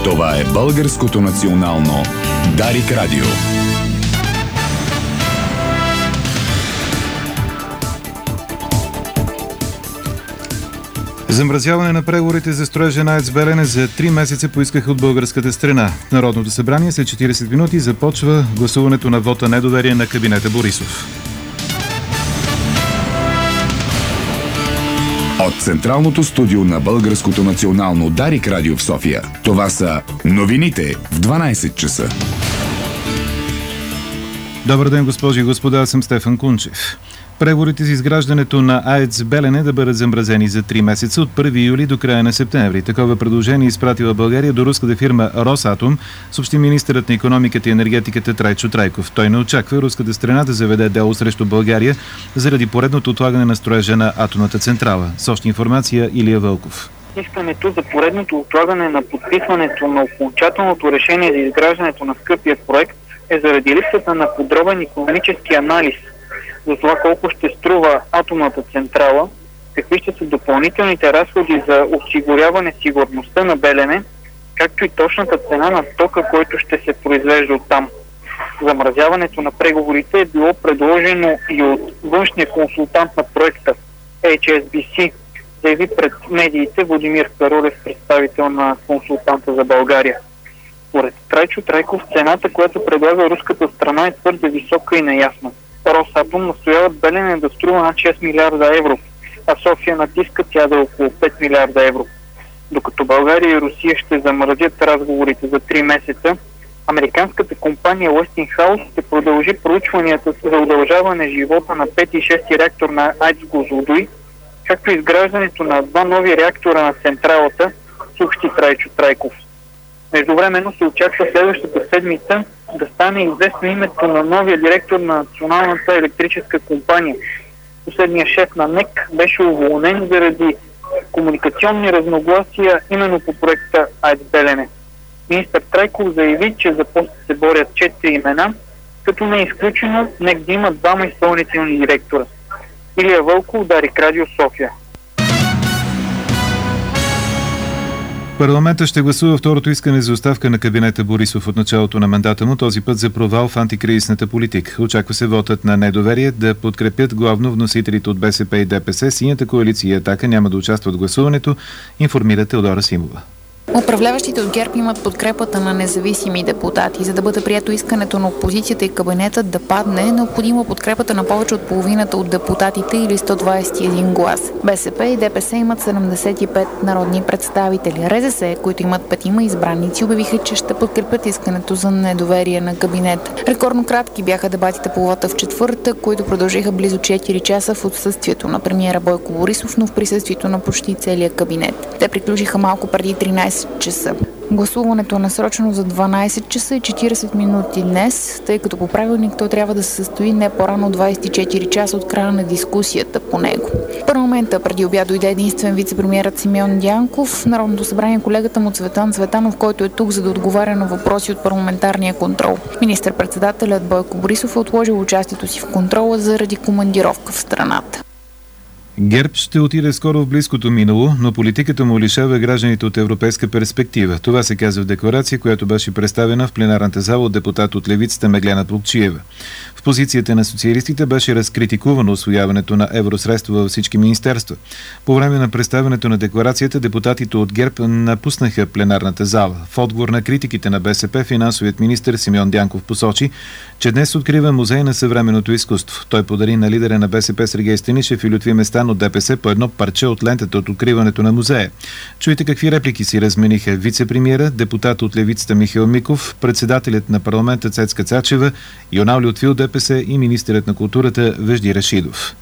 Това е Българското национално Дарик Радио. Замразяване на преговорите за строежа на АЕЦ Белене за 3 месеца поискаха от българската страна. В Народното събрание след 40 минути започва гласуването на вота недоверие на кабинета Борисов. От Централното студио на Българското национално Дарик Радио в София. Това са новините в 12 часа. Добър ден, госпожи и господа, аз съм Стефан Кунчев. Преговорите за изграждането на АЕЦ Белене да бъдат замразени за 3 месеца от 1 юли до края на септември. Такова предложение изпратила България до руската фирма Росатом, съобщи министърът на икономиката и енергетиката Трайчо Трайков. Той не очаква руската страна да заведе дело срещу България заради поредното отлагане на строежа на атомната централа. С още информация Илия Вълков. Искането за поредното отлагане на подписването на окончателното решение за изграждането на скъпия проект е заради липсата на подробен икономически анализ за това колко ще струва атомната централа, какви ще са допълнителните разходи за осигуряване сигурността на Белене, както и точната цена на тока, който ще се произвежда оттам. Замразяването на преговорите е било предложено и от външния консултант на проекта HSBC, заяви пред медиите Владимир Каролев, представител на консултанта за България. Според Трайчо Трайков, цената, която предлага руската страна, е твърде висока и неясна. Росатом настояват Белене да струва над 6 милиарда евро, а София натиска тя да е около 5 милиарда евро. Докато България и Русия ще замразят разговорите за 3 месеца, американската компания Westinghouse ще продължи проучванията за удължаване живота на 5 и 6 реактор на АЕЦ Козлодуй, както и изграждането на 2 нови реактора на централата, съобщи Трайчо Трайков. Междувременно се очаква следващата седмица да стане известно името на новия директор на Националната електрическа компания. Последният шеф на НЕК беше уволнен заради комуникационни разногласия именно по проекта АЕЦ Белене. Министър Трайков заяви, че за пост се борят 4 имена, като не е изключено НЕК да има 2 изпълнителни директора. Илия Вълков, Дарик Радио, София. Парламентът ще гласува второто искане за оставка на кабинета Борисов от началото на мандата му, този път за провал в антикризисната политика. Очаква се вотът на недоверие да подкрепят главно вносителите от БСП и ДПС. Синята коалиция и Атака няма да участват в гласуването, информира Теодора Симова. Управляващите от ГЕРБ имат подкрепата на независими депутати. За да бъде прието искането на опозицията и кабинетът да падне, е необходима подкрепата на повече от половината от депутатите или 121 глас. БСП и ДПС имат 75 народни представители. РЗС, които имат 5 избраници, обявиха, че ще подкрепят искането за недоверие на кабинет. Рекордно кратки бяха дебатите по вота в четвъртък, които продължиха близо 4 часа в отсъствието на премиера Бойко Борисов, но в присъствието на почти целия кабинет. Те приключиха малко преди 13 часа. Гласуването е насрочено за 12 часа и 40 минути днес, тъй като по правилник то трябва да се състои не по-рано от 24 часа от края на дискусията по него. В парламента преди обяд дойде единствен вице-премиерът Симеон Дянков. В Народното събрание колегата му Цветан Цветанов, който е тук за да отговаря на въпроси от парламентарния контрол. Министър-председателят Бойко Борисов е отложил участието си в контрола заради командировка в страната. ГЕРБ ще отиде скоро в близкото минало, но политиката му лишава гражданите от европейска перспектива. Това се казва в декларация, която беше представена в пленарната зала от депутат от левицата Меглена Плугчиева. В позицията на социалистите беше разкритикувано усвояването на евросредства във всички министерства. По време на представянето на декларацията депутатите от ГЕРБ напуснаха пленарната зала. В отговор на критиките на БСП, финансовият министър Симеон Дянков посочи, че днес открива музей на съвременното изкуство. Той подари на лидера на БСП Сергей Станишев и Лютви Местан от ДПС по едно парче от лентата от откриването на музея. Чуйте какви реплики си размениха вице-премиера, депутат от левицата Михаил Миков, председателят на парламента Цецка Цачева, Юнал Лютфил ДПС и министърът на културата Вежди Рашидов.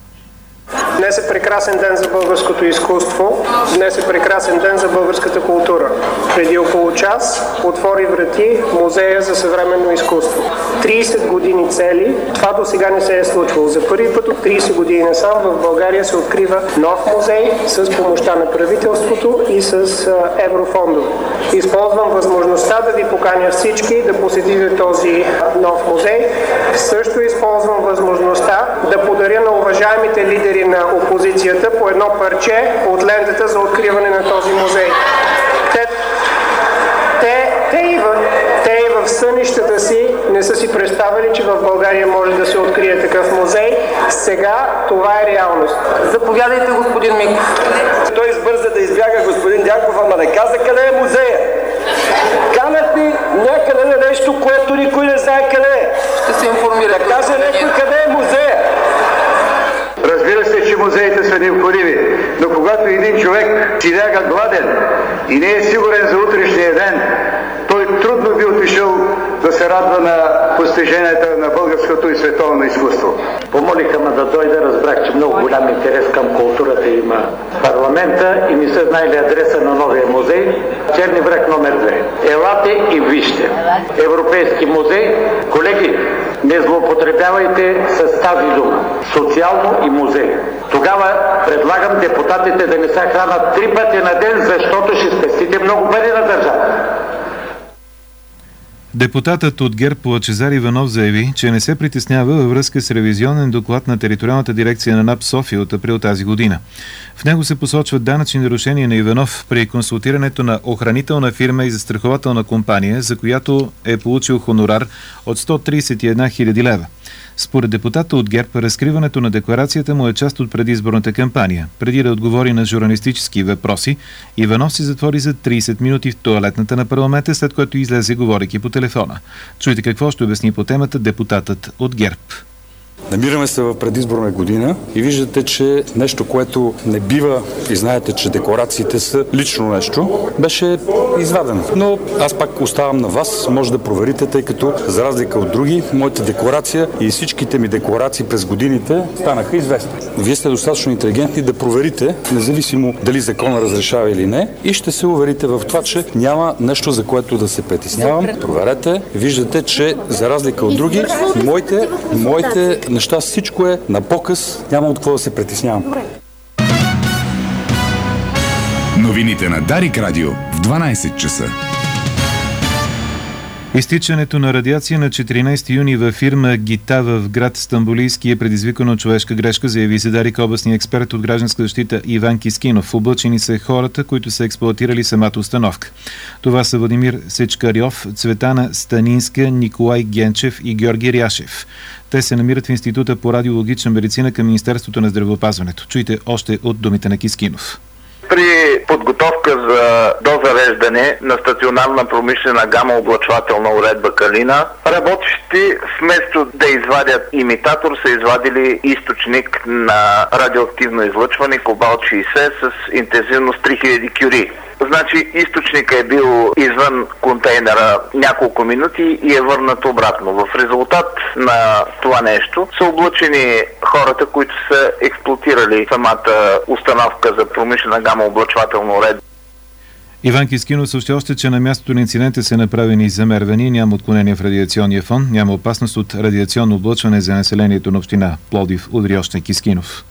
Днес е прекрасен ден за българското изкуство. Днес е прекрасен ден за българската култура. Преди около час отвори врати Музея за съвременно изкуство. 30 години цели. Това до сега не се е случвало. За първи път от 30 години насам в България се открива нов музей с помощта на правителството и с еврофондове. Използвам възможността да ви поканя всички да посетите този нов музей. Също използвам възможността да подаря на уважаемите лидери на опозицията по едно парче от лентата за откриване на този музей. Те сънищата си не са си представили, че в България може да се открие такъв музей. Сега това е реалност. Заповядайте, господин Миков. Той избърза да избяга, господин Дянков, ама не каза къде е музея. Канат ни някъде на нещо, което никой не знае къде е. Ще се информира. Да каже някой къде е музея. Разбира се, че музеите са необходими, но когато един човек си ляга гладен и не е сигурен за утрешния ден, той трудно би отишъл да се радва на постиженията на българското и световно изкуство. Помолиха ме да дойда, разбрах, че много голям интерес към културата има парламента и не са знаели адреса на новия музей. Черни бряг номер 2. Елате и вижте. Европейски музей. Колеги, не злоупотребявайте с тази дума. Социално и музей. Тогава предлагам депутатите да не се хранат 3 пъти на ден, защото ще спестите много пари на държавата. Депутатът от ГЕРБ Лъчезар Иванов заяви, че не се притеснява във връзка с ревизионен доклад на териториалната дирекция на НАП София от април тази година. В него се посочват данъчни нарушения на Иванов при консултирането на охранителна фирма и застрахователна компания, за която е получил хонорар от 131 000 лева. Според депутата от ГЕРБ, разкриването на декларацията му е част от предизборната кампания. Преди да отговори на журналистически въпроси, Иванов се затвори за 30 минути в тоалетната на парламента, след което излезе говорейки по телефона. Чуйте какво ще обясни по темата депутатът от ГЕРБ. Намираме се в предизборна година и виждате, че нещо, което не бива, и знаете, че декларациите са лично нещо, беше извадено. Но аз пак оставам на вас, може да проверите, тъй като за разлика от други, моята декларация и всичките ми декларации през годините станаха известни. Вие сте достатъчно интелигентни да проверите, независимо дали закона разрешава или не, и ще се уверите в това, че няма нещо, за което да се притеснявам. Проверете, виждате, че за разлика от други, моите неща, всичко е на показ, няма от какво да се притеснявам. Новините на Дарик Радио в 12 часа. Изтичането на радиация на 14 юни във фирма ГИТА в град Стамболийски е предизвикано от човешка грешка, заяви за Дарик областния експерт от гражданска защита Иван Кискинов. Облъчени са хората, които са експлоатирали самата установка. Това са Владимир Сечкарьов, Цветана Станинска, Николай Генчев и Георги Ряшев. Те се намират в Института по радиологична медицина към Министерството на здравеопазването. Чуйте още от думите на Кискинов. При подготовка за дозареждане на стационарна промишлена гамооблъчвателна уредба Калина, работещи вместо да извадят имитатор, са извадили източник на радиоактивно излъчване кобалт 60 с интензивност 3000 кюри. Значи източникът е бил извън контейнера няколко минути и е върнат обратно. В резултат на това нещо са облъчени хората, които са експлоатирали самата установка за промишлена гамооблъчвателна уредба. Иван Кискинов съобщи още, че на мястото на инцидента са направени замервания, няма отклонение в радиационния фон, няма опасност от радиационно облъчване за населението на община Пловдив, удри още Кискинов.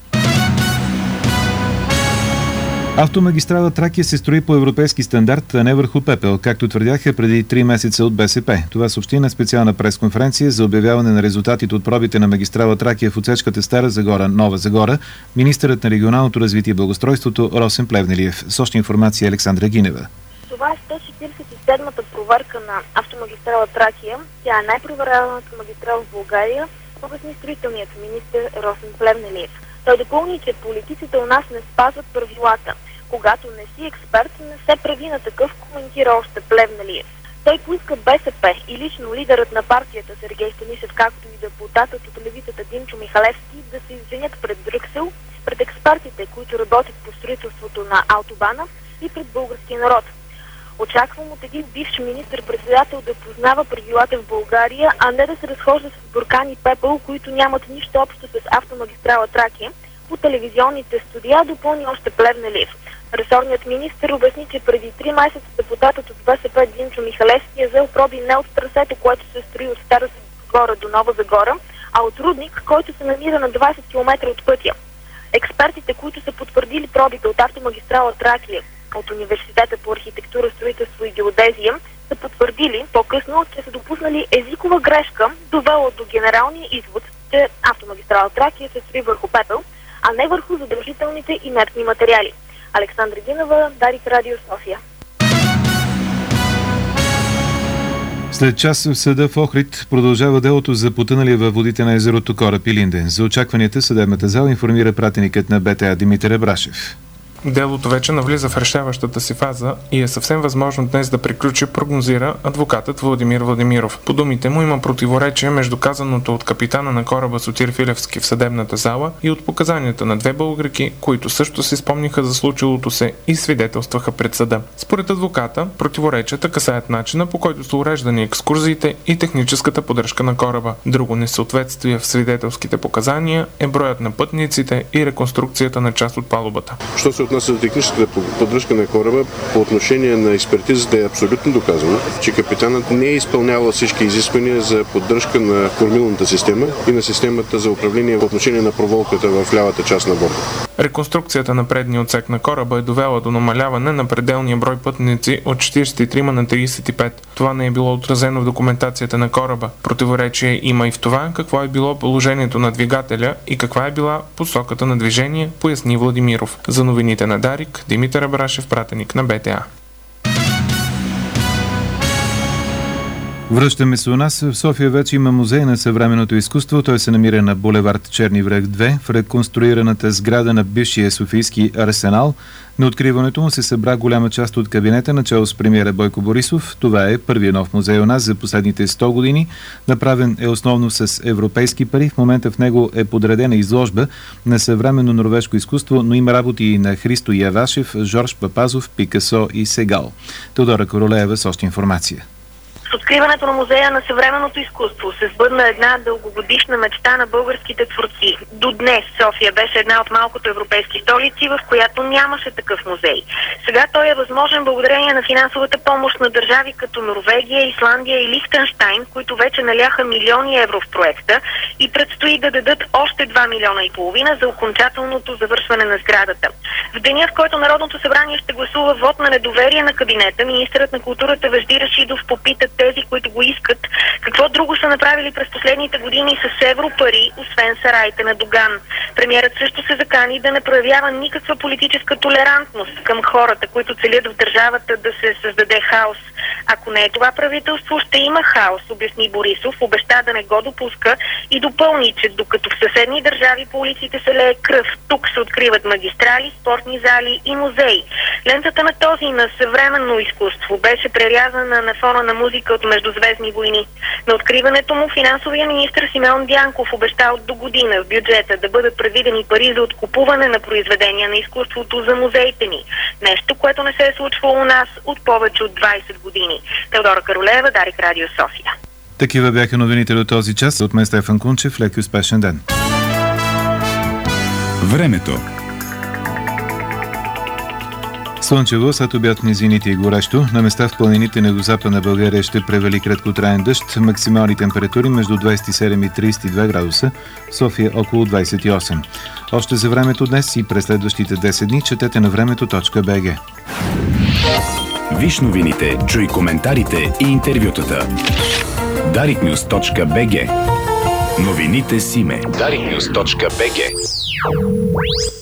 Автомагистрала Тракия се строи по европейски стандарт, а не върху пепел, както твърдяха преди 3 месеца от БСП. Това съобщи на специална пресконференция за обявяване на резултатите от пробите на магистрала Тракия в отсечката Стара Загора – Нова Загора, министърът на регионалното развитие и благоустройството Росен Плевнелиев. С още информация Александра Гинева. Това е 147-та проверка на автомагистрала Тракия. Тя е най-проверяваната магистрала в България, обясни строителният министър Росен Плевнелиев. Той допълни, че политиците у нас не спазват правилата. Когато не си експерт, не се прави на такъв, коментира още Плевнелиев. Той поиска БСП и лично лидерът на партията Сергей Станишев, както и депутатът от левицата Димчо Михалевски, да се извинят пред Брюксел, пред експертите, които работят по строителството на автобана и пред българския народ. Очаквам от един бивш министър-председател да познава правилата в България, а не да се разхожда с буркани пепел, които нямат нищо общо с автомагистрала Тракия. По телевизионните студия допълни още Плевнелиев. Ресорният министър обясни, че преди 3 месеца депутатът от БСП Димчо Михалевски е взел проби не от трасето, което се строи от Стара Загора до Нова Загора, а от рудник, който се намира на 20 км от пътя. Експертите, които са потвърдили пробите от автомагистрала Тракия от Университета по архитектура, строителство и геодезия, са потвърдили по-късно, че са допуснали езикова грешка, довела до генералния извод, че автомагистрала Тракия се строи върху пепел, а не върху задължителните инертни материали. Александра Гинова, Дарик Радио София. След час в съда в Охрид продължава делото за потъналия във водите на езерото кораб Илинден. За очакванията съдебната зала информира пратеникът на БТА Димитър Ебрашев. Делото вече навлиза в решаващата си фаза и е съвсем възможно днес да приключи, прогнозира адвокатът Владимир Владимиров. По думите му има противоречие между казаното от капитана на кораба Сотир Филевски в съдебната зала и от показанията на две българки, които също си спомниха за случилото се и свидетелстваха пред съда. Според адвоката, противоречията касаят начина, по който са уреждани екскурзиите и техническата поддръжка на кораба. Друго несъответствие в свидетелските показания е броят на пътниците и реконструкцията на част от палубата. Що се отнася до техническата поддръжка на кораба, по отношение на експертизата е абсолютно доказано, че капитанът не е изпълнявал всички изисквания за поддръжка на кормилната система и на системата за управление по отношение на проволката в лявата част на борда. Реконструкцията на предния отсек на кораба е довела до намаляване на пределния брой пътници от 43 на 35. Това не е било отразено в документацията на кораба. Противоречие има и в това какво е било положението на двигателя и каква е била посоката на движение, поясни Владимиров. За новините на Дарик, Димитър Абрашев, пратеник на БТА. Връщаме се у нас. В София вече има музей на съвременното изкуство. Той се намира на булевард Черни връх 2 в реконструираната сграда на бившия софийски арсенал. На откриването му се събра голяма част от кабинета, начало с премиера Бойко Борисов. Това е първият нов музей у нас за последните 100 години. Направен е основно с европейски пари. В момента в него е подредена изложба на съвременно норвежко изкуство, но има работи и на Христо Явашев, Жорж Папазов, Пикасо и Сегал. Теодора Королеева с още информация. С откриването на музея на съвременното изкуство се сбъдна една дългогодишна мечта на българските творци. До днес София беше една от малкото европейски столици, в която нямаше такъв музей. Сега той е възможен благодарение на финансовата помощ на държави като Норвегия, Исландия и Лихтенщайн, които вече наляха милиони евро в проекта и предстои да дадат още 2,5 милиона за окончателното завършване на сградата. В деня, в който Народното събрание ще гласува вод на недоверие на кабинета, министърът на културата Вежди Рашидов попита тези, които го искат, какво друго са направили през последните години с европари, освен сараите на Доган. Премиерът също се закани да не проявява никаква политическа толерантност към хората, които целят в държавата да се създаде хаос. Ако не е това правителство, ще има хаос, обясни Борисов, обеща да не го допуска и допълни, че докато в съседни държави по улиците се лее кръв, тук се откриват магистрали, спортни зали и музеи. Лентата на този на съвременно изкуство беше прерязана на фона на музика от Междузвездни войни. На откриването му финансовия министър Симеон Дянков обеща от до година в бюджета да бъдат предвидени пари за откупуване на произведения на изкуството за музеите ни. Нещо, което не се е случвало у нас от повече от 20 години. Теодора Каролеева, Дарик Радио София. Такива бяха новините до този час. От мен Стефан Кунчев. Лек и успешен ден. Времето. Слънчево, след обяд в низините и горещо. На места в планините на югозападна България ще превали краткотраен дъжд. Максимални температури между 27 и 32 градуса. В София около 28. Още за времето днес и през следващите 10 дни четете на времето.bg. Виж новините, чуй коментарите и интервютата. dariknews.bg. Новините Симе. dariknews.bg.